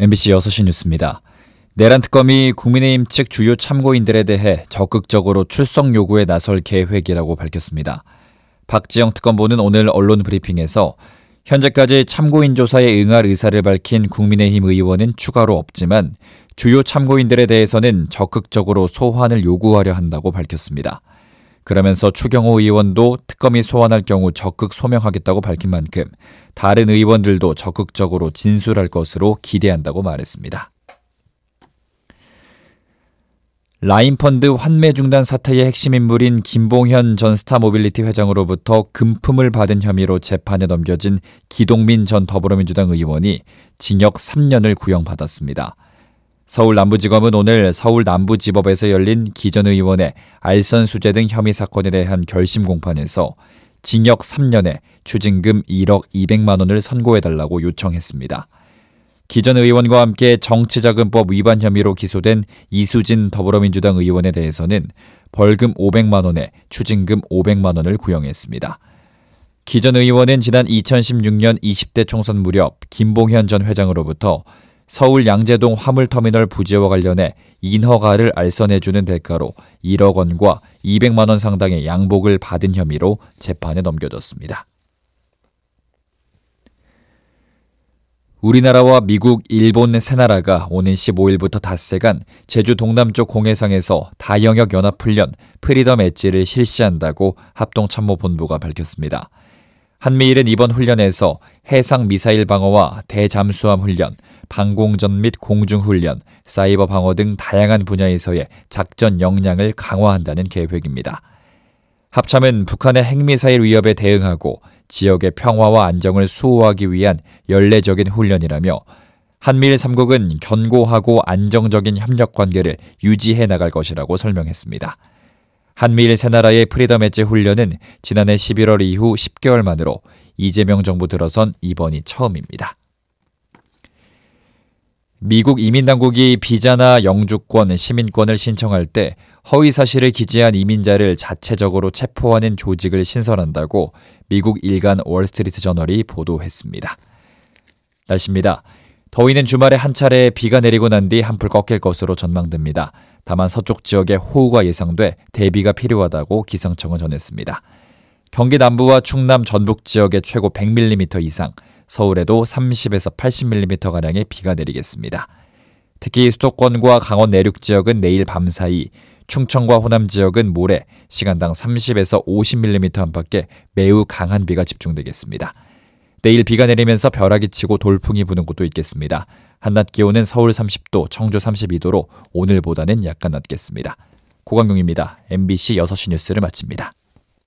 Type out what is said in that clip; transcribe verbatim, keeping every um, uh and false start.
엠비씨 여섯 시 뉴스입니다. 내란 특검이 국민의힘 측 주요 참고인들에 대해 적극적으로 출석 요구에 나설 계획이라고 밝혔습니다. 박지영 특검보는 오늘 언론 브리핑에서 현재까지 참고인 조사에 응할 의사를 밝힌 국민의힘 의원은 추가로 없지만 주요 참고인들에 대해서는 적극적으로 소환을 요구하려 한다고 밝혔습니다. 그러면서 추경호 의원도 특검이 소환할 경우 적극 소명하겠다고 밝힌 만큼 다른 의원들도 적극적으로 진술할 것으로 기대한다고 말했습니다. 라인펀드 환매 중단 사태의 핵심 인물인 김봉현 전 스타모빌리티 회장으로부터 금품을 받은 혐의로 재판에 넘겨진 기동민 전 더불어민주당 의원이 징역 삼 년을 구형받았습니다. 서울 남부지검은 오늘 서울 남부지법에서 열린 기 전 의원의 알선 수재 등 혐의 사건에 대한 결심 공판에서 징역 삼 년에 추징금 일억 이백만 원을 선고해달라고 요청했습니다. 기 전 의원과 함께 정치자금법 위반 혐의로 기소된 이수진 더불어민주당 의원에 대해서는 벌금 오백만 원에 추징금 오백만 원을 구형했습니다. 기 전 의원은 지난 이천십육 년 이십 대 총선 무렵 김봉현 전 회장으로부터 서울 양재동 화물터미널 부지와 관련해 인허가를 알선해주는 대가로 일억 원과 이백만 원 상당의 양복을 받은 혐의로 재판에 넘겨졌습니다. 우리나라와 미국, 일본 세 나라가 오는 십오 일부터 닷새간 제주 동남쪽 공해상에서 다영역 연합훈련 프리덤 엣지를 실시한다고 합동참모본부가 밝혔습니다. 한미일은 이번 훈련에서 해상 미사일 방어와 대잠수함 훈련, 방공전 및 공중훈련, 사이버 방어 등 다양한 분야에서의 작전 역량을 강화한다는 계획입니다. 합참은 북한의 핵미사일 위협에 대응하고 지역의 평화와 안정을 수호하기 위한 연례적인 훈련이라며 한미일 삼 국은 견고하고 안정적인 협력 관계를 유지해 나갈 것이라고 설명했습니다. 한미일 세 나라의 프리덤 엣지 훈련은 지난해 십일월 이후 십 개월 만으로 이재명 정부 들어선 이번이 처음입니다. 미국 이민당국이 비자나 영주권, 시민권을 신청할 때 허위사실을 기재한 이민자를 자체적으로 체포하는 조직을 신설한다고 미국 일간 월스트리트저널이 보도했습니다. 날씨입니다. 더위는 주말에 한 차례 비가 내리고 난 뒤 한풀 꺾일 것으로 전망됩니다. 다만 서쪽 지역에 호우가 예상돼 대비가 필요하다고 기상청은 전했습니다. 경기 남부와 충남 전북 지역에 최고 백 밀리미터 이상, 서울에도 삼십에서 팔십 밀리미터가량의 비가 내리겠습니다. 특히 수도권과 강원 내륙 지역은 내일 밤 사이, 충청과 호남 지역은 모레 시간당 삼십에서 오십 밀리미터 안팎의 매우 강한 비가 집중되겠습니다. 내일 비가 내리면서 벼락이 치고 돌풍이 부는 곳도 있겠습니다. 한낮 기온은 서울 삼십 도, 청주 삼십이 도로 오늘보다는 약간 낮겠습니다. 고강용입니다. 엠비씨 여섯 시 뉴스를 마칩니다.